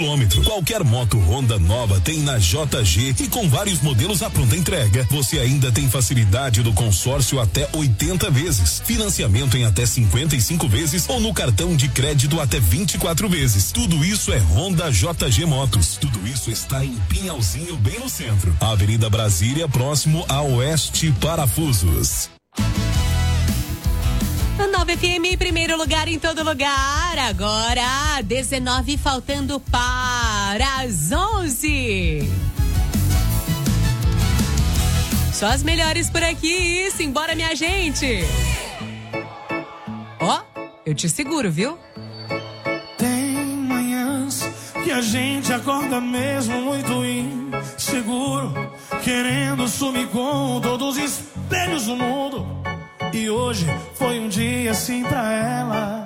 Qualquer moto Honda nova tem na JG e com vários modelos à pronta entrega. Você ainda tem facilidade do consórcio até 80 vezes, financiamento em até 55 vezes ou no cartão de crédito até 24 vezes. Tudo isso é Honda JG Motos. Tudo isso está em Pinhalzinho, bem no centro. Avenida Brasília, próximo a Oeste Parafusos. 9 FM em primeiro lugar em todo lugar. Agora 19 faltando para as 11. Só as melhores por aqui. Simbora, minha gente. Ó, eu te seguro, viu? Tem manhãs que a gente acorda mesmo muito inseguro, querendo sumir com todos os espelhos do mundo. E hoje foi um dia assim pra ela.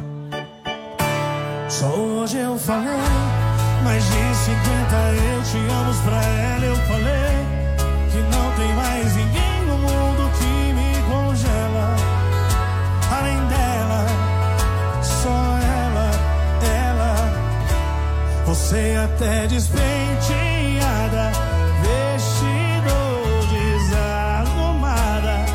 Só hoje eu falei mais de 50 eu te amo pra ela. Eu falei que não tem mais ninguém no mundo que me congela. Além dela, só ela. Você até despenteada, vestido desarrumada.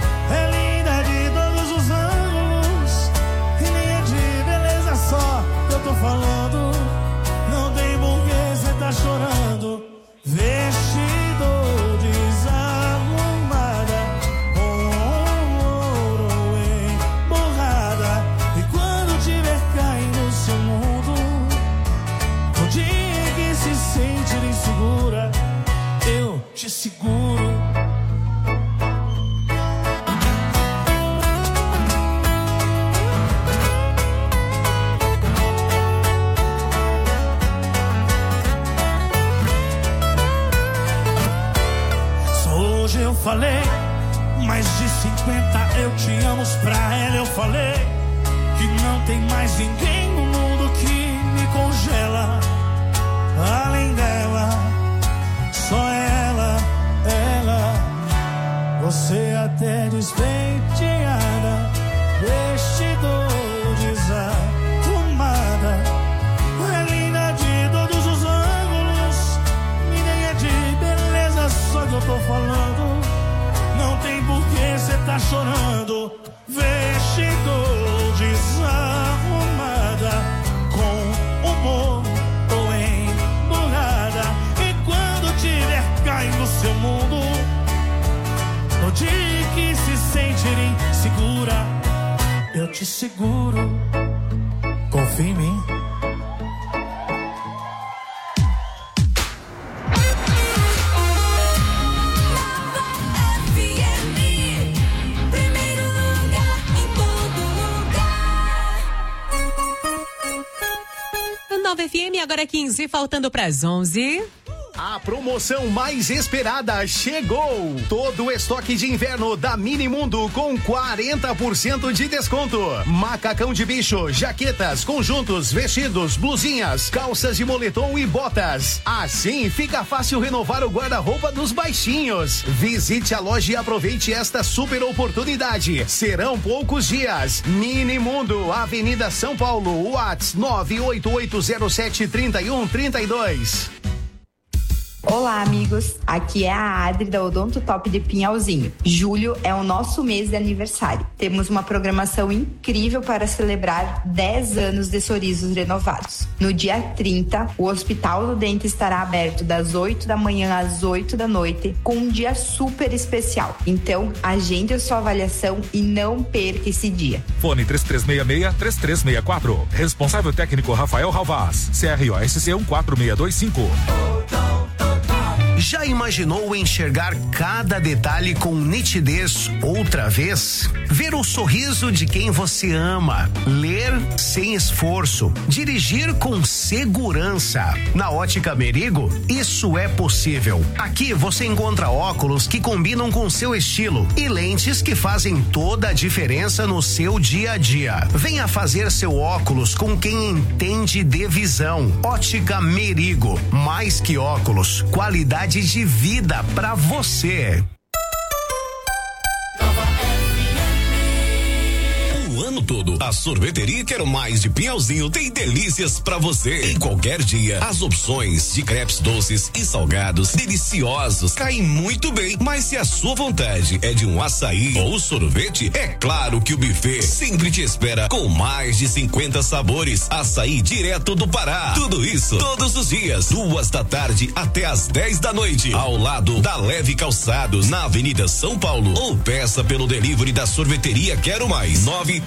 Tô falando, não tem porquê cê tá chorando. Vestido desarrumada, com ouro emborrada. E quando tiver caindo no seu mundo, no dia que se sentir insegura, eu te seguro. Eu falei mais de 50 eu te amo pra ela. Eu falei que não tem mais ninguém no mundo que me congela. Além dela, só ela. Você até despenteada, vestido desarrumada. É linda de todos os ângulos, ninguém é de beleza, só que eu tô falando. Não tem porquê cê tá chorando. Vestido desarrumada, com humor ou emburrada. E quando tiver caindo no seu mundo, no dia que se sentir insegura, eu te seguro. Confia em mim. FM, agora 15, faltando para as 11. A promoção mais esperada chegou! Todo o estoque de inverno da Minimundo com 40% de desconto. Macacão de bicho, jaquetas, conjuntos, vestidos, blusinhas, calças de moletom e botas. Assim fica fácil renovar o guarda-roupa dos baixinhos. Visite a loja e aproveite esta super oportunidade. Serão poucos dias. Minimundo, Avenida São Paulo, WhatsApp 988073132. Olá, amigos. Aqui é a Adri da Odonto Top de Pinhalzinho. Julho é o nosso mês de aniversário. Temos uma programação incrível para celebrar 10 anos de sorrisos renovados. No dia 30, o Hospital do Dente estará aberto das 8 da manhã às 8 da noite, com um dia super especial. Então, agende a sua avaliação e não perca esse dia. Fone 3366-3364. Responsável técnico Rafael Ralvaz. CROSC 14625. Já imaginou enxergar cada detalhe com nitidez outra vez? Ver o sorriso de quem você ama, ler sem esforço, dirigir com segurança. Na Ótica Merigo, isso é possível. Aqui você encontra óculos que combinam com seu estilo e lentes que fazem toda a diferença no seu dia a dia. Venha fazer seu óculos com quem entende de visão. Ótica Merigo, mais que óculos, qualidade de vida pra você. O ano todo. A Sorveteria Quero Mais de Pinhalzinho tem delícias pra você. Em qualquer dia, as opções de crepes doces e salgados deliciosos caem muito bem. Mas se a sua vontade é de um açaí ou sorvete, é claro que o buffet sempre te espera com mais de 50 sabores. Açaí direto do Pará. Tudo isso todos os dias, 2 da tarde até as 10 da noite, ao lado da Leve Calçados, na Avenida São Paulo. Ou peça pelo delivery da Sorveteria Quero Mais,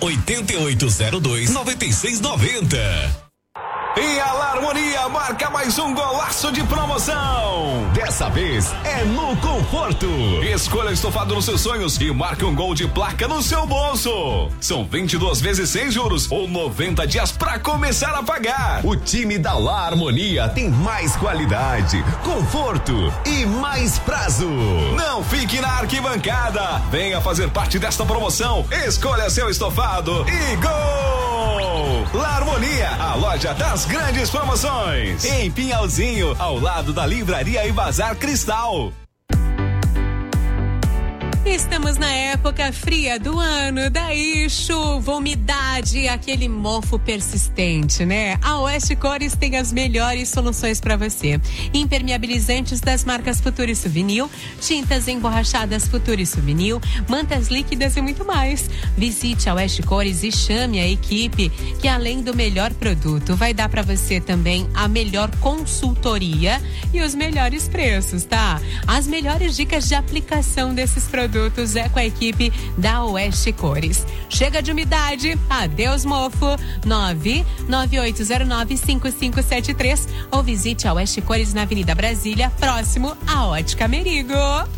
98802-9690. E a La Harmonia marca mais um golaço de promoção. Dessa vez é no Conforto. Escolha o estofado nos seus sonhos e marque um gol de placa no seu bolso. São 22 vezes sem juros ou 90 dias pra começar a pagar. O time da La Harmonia tem mais qualidade, conforto e mais prazo. Não fique na arquibancada. Venha fazer parte desta promoção. Escolha seu estofado e gol! La Harmonia, a loja das grandes promoções. Em Pinhalzinho, ao lado da Livraria e Bazar Cristal. Estamos na época fria do ano, daí chuva, umidade, aquele mofo persistente, né? A Oeste Cores tem as melhores soluções para você. Impermeabilizantes das marcas Futuro e Souvenir, tintas emborrachadas Futuro e Souvenir, mantas líquidas e muito mais. Visite a Oeste Cores e chame a equipe que, além do melhor produto, vai dar para você também a melhor consultoria e os melhores preços, tá? As melhores dicas de aplicação desses produtos é com a equipe da Oeste Cores. Chega de umidade, adeus mofo, 998095573 ou visite a Oeste Cores na Avenida Brasília, próximo à Ótica Merigo.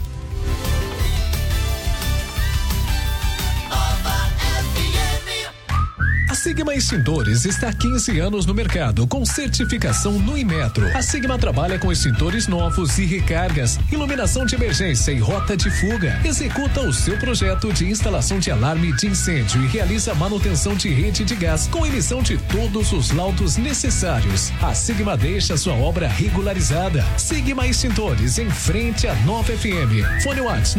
A Sigma Extintores está há 15 anos no mercado, com certificação no Inmetro. A Sigma trabalha com extintores novos e recargas, iluminação de emergência e rota de fuga. Executa o seu projeto de instalação de alarme de incêndio e realiza manutenção de rede de gás com emissão de todos os laudos necessários. A Sigma deixa sua obra regularizada. Sigma Extintores, em frente à Nova FM. Fone WhatsApp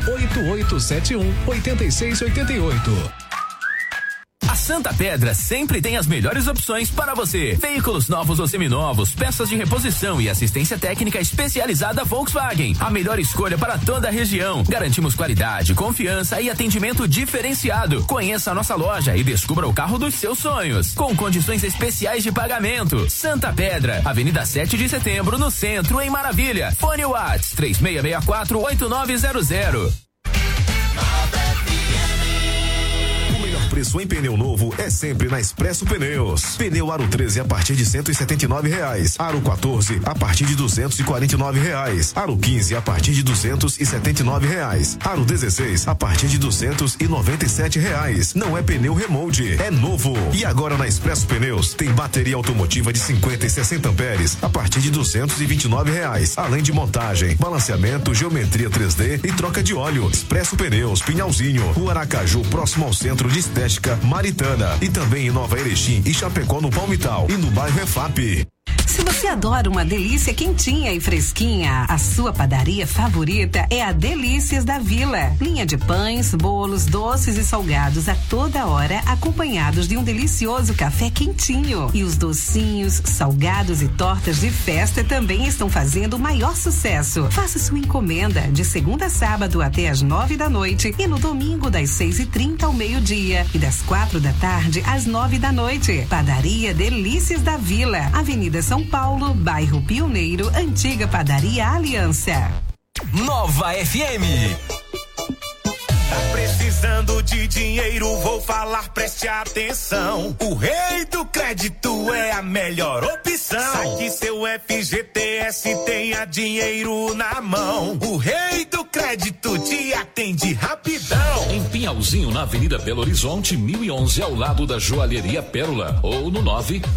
98871-8688. A Santa Pedra sempre tem as melhores opções para você. Veículos novos ou seminovos, peças de reposição e assistência técnica especializada Volkswagen. A melhor escolha para toda a região. Garantimos qualidade, confiança e atendimento diferenciado. Conheça a nossa loja e descubra o carro dos seus sonhos. Com condições especiais de pagamento. Santa Pedra, Avenida 7 de Setembro, no centro, em Maravilha. Fone WhatsApp 3664-8900. Preço em pneu novo é sempre na Expresso Pneus. Pneu Aro 13 a partir de R$179. Aro 14 a partir de R$249. Aro 15 a partir de R$279. Aro 16 a partir de R$297. Não é pneu remold, é novo. E agora na Expresso Pneus tem bateria automotiva de 50 e 60 amperes a partir de R$229. Além de montagem, balanceamento, geometria 3D e troca de óleo. Expresso Pneus, Pinhalzinho, Rua Aracaju, próximo ao Centro de Estética Maritana, e também em Nova Erechim e Chapecó, no Palmital, e no bairro EFAP. Se você adora uma delícia quentinha e fresquinha, a sua padaria favorita é a Delícias da Vila. Linha de pães, bolos, doces e salgados a toda hora, acompanhados de um delicioso café quentinho. E os docinhos, salgados e tortas de festa também estão fazendo o maior sucesso. Faça sua encomenda de segunda a sábado até às 9 da noite e no domingo das 6h30 ao meio-dia e das 4 da tarde às 9 da noite. Padaria Delícias da Vila, Avenida São Paulo, bairro Pioneiro, antiga Padaria Aliança. Nova FM. Tá precisando de dinheiro, vou falar, preste atenção. O Rei do Crédito é a melhor opção. Saque seu FGTS, tenha dinheiro na mão. O Rei do Crédito te atende rapidão. Em Pinhalzinho, na Avenida Belo Horizonte, 1011, ao lado da Joalheria Pérola. Ou no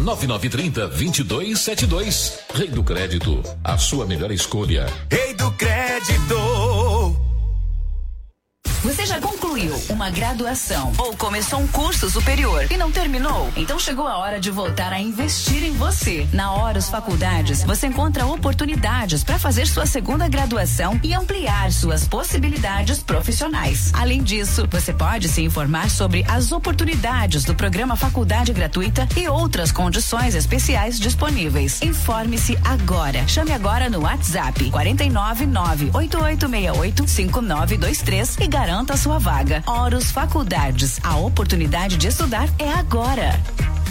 99930-2272. Rei do Crédito, a sua melhor escolha. Rei do Crédito. Você já concluiu uma graduação ou começou um curso superior e não terminou? Então chegou a hora de voltar a investir em você. Na Horus Faculdades, você encontra oportunidades para fazer sua segunda graduação e ampliar suas possibilidades profissionais. Além disso, você pode se informar sobre as oportunidades do programa Faculdade Gratuita e outras condições especiais disponíveis. Informe-se agora. Chame agora no WhatsApp 499-8868-5923 e garanta sua vaga. Horus Faculdades. A oportunidade de estudar é agora.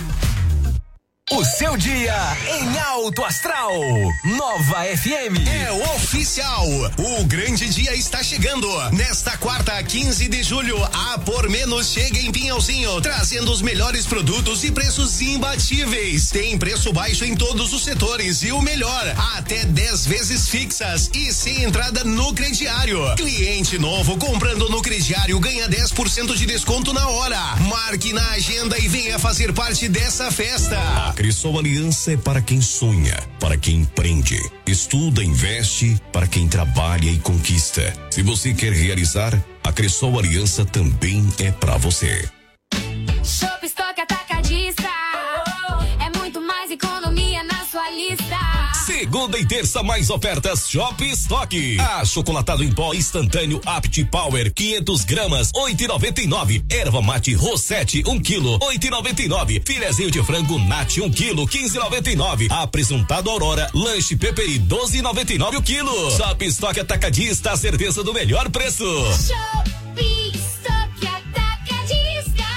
O seu dia em alto astral. Nova FM. É oficial. O grande dia está chegando. Nesta quarta, 15 de julho, a Por Menos chega em Pinhalzinho, trazendo os melhores produtos e preços imbatíveis. Tem preço baixo em todos os setores e o melhor, até 10 vezes fixas e sem entrada no crediário. Cliente novo comprando no crediário ganha 10% de desconto na hora. Marque na agenda e venha fazer parte dessa festa. Cressol Aliança é para quem sonha, para quem empreende, estuda, investe, para quem trabalha e conquista. Se você quer realizar, a Cressol Aliança também é para você. Shop Stock Atacadista. É muito mais economia na sua lista. Segunda e terça mais ofertas Shop Stock. Achocolatado em pó instantâneo Apt Power 500 gramas 8,99. Erva mate Rossetti 1 quilo 8,99. Filezinho de frango Nat 1 quilo 15,99. Apresentado Aurora lanche Peperi 12,99 o quilo. Shop Stock Atacadista, a certeza do melhor preço. Shop Stock Atacadista.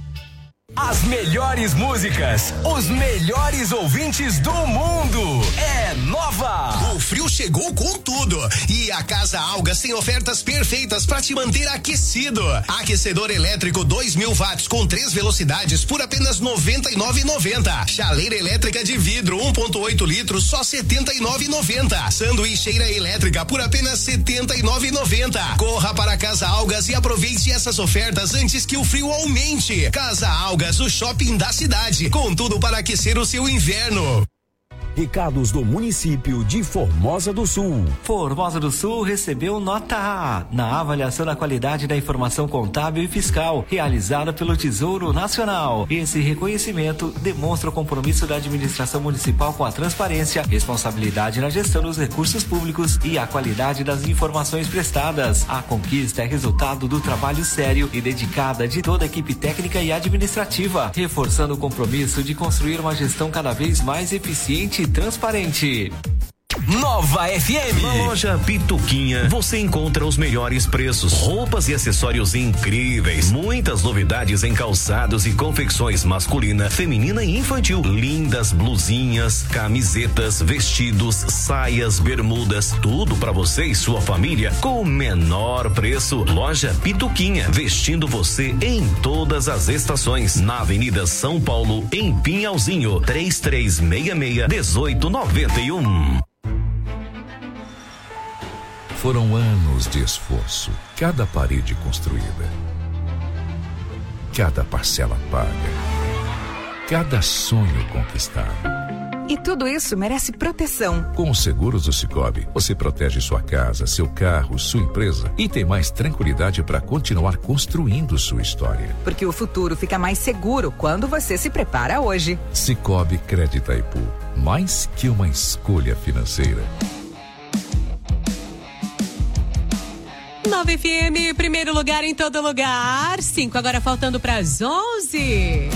As melhores músicas, os melhores ouvintes do mundo. É Nova. O frio chegou com tudo e a Casa Algas tem ofertas perfeitas para te manter aquecido. Aquecedor elétrico 2.000 watts com 3 velocidades por apenas R$ 99,90. Chaleira elétrica de vidro 1,8 litros só R$ 79,90. Sanduicheira elétrica por apenas R$ 79,90. Corra para a Casa Algas e aproveite essas ofertas antes que o frio aumente. Casa Algas, o shopping da cidade, com tudo para aquecer o seu inverno. Recados do município de Formosa do Sul. Formosa do Sul recebeu nota A na avaliação da qualidade da informação contábil e fiscal realizada pelo Tesouro Nacional. Esse reconhecimento demonstra o compromisso da administração municipal com a transparência, responsabilidade na gestão dos recursos públicos e a qualidade das informações prestadas. A conquista é resultado do trabalho sério e dedicada de toda a equipe técnica e administrativa, reforçando o compromisso de construir uma gestão cada vez mais eficiente e transparente. Nova FM. Na loja Pituquinha você encontra os melhores preços, roupas e acessórios incríveis, muitas novidades em calçados e confecções masculina, feminina e infantil, lindas blusinhas, camisetas, vestidos, saias, bermudas, tudo para você e sua família com o menor preço. Loja Pituquinha, vestindo você em todas as estações, na Avenida São Paulo, em Pinhalzinho, 3366-1891. Foram anos de esforço, cada parede construída, cada parcela paga, cada sonho conquistado. E tudo isso merece proteção. Com os seguros do Sicoob, você protege sua casa, seu carro, sua empresa e tem mais tranquilidade para continuar construindo sua história. Porque o futuro fica mais seguro quando você se prepara hoje. Sicoob Crédito Itaipu, mais que uma escolha financeira. Nova FM, primeiro lugar em todo lugar. 5 agora faltando para as 11.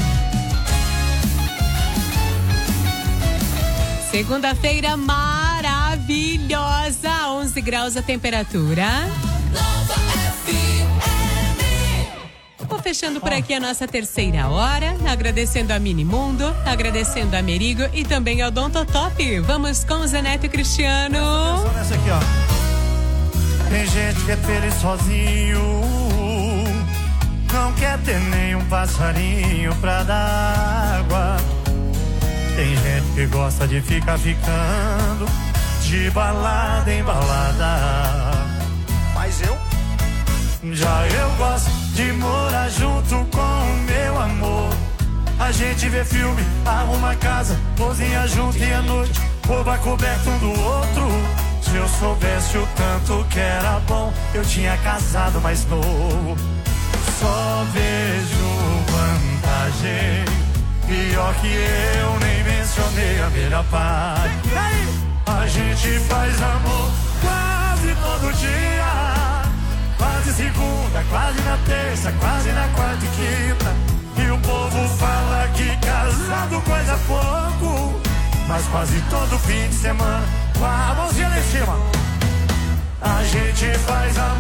Segunda-feira maravilhosa, 11 graus a temperatura. Nova FM. Vou fechando por aqui a nossa terceira hora, agradecendo a Minimundo, agradecendo a Merigo e também ao Odontotop. Vamos com o Zeneto e Cristiano. Só nessa aqui, ó. Tem gente que é feliz sozinho, não quer ter nenhum passarinho pra dar água. Tem gente que gosta de ficar ficando de balada em balada. Mas já eu gosto de morar junto com o meu amor. A gente vê filme, arruma casa, cozinha junto e à noite rouba coberto um do outro. Se eu soubesse o tanto que era bom, eu tinha casado mais novo. Só vejo vantagem. Pior que eu nem mencionei a melhor parte. A gente faz amor quase todo dia. Quase segunda, quase na terça, quase na quarta e quinta. E o povo fala que casado coisa pouco, mas quase todo fim de semana, com a mãozinha lá em cima, a gente faz amor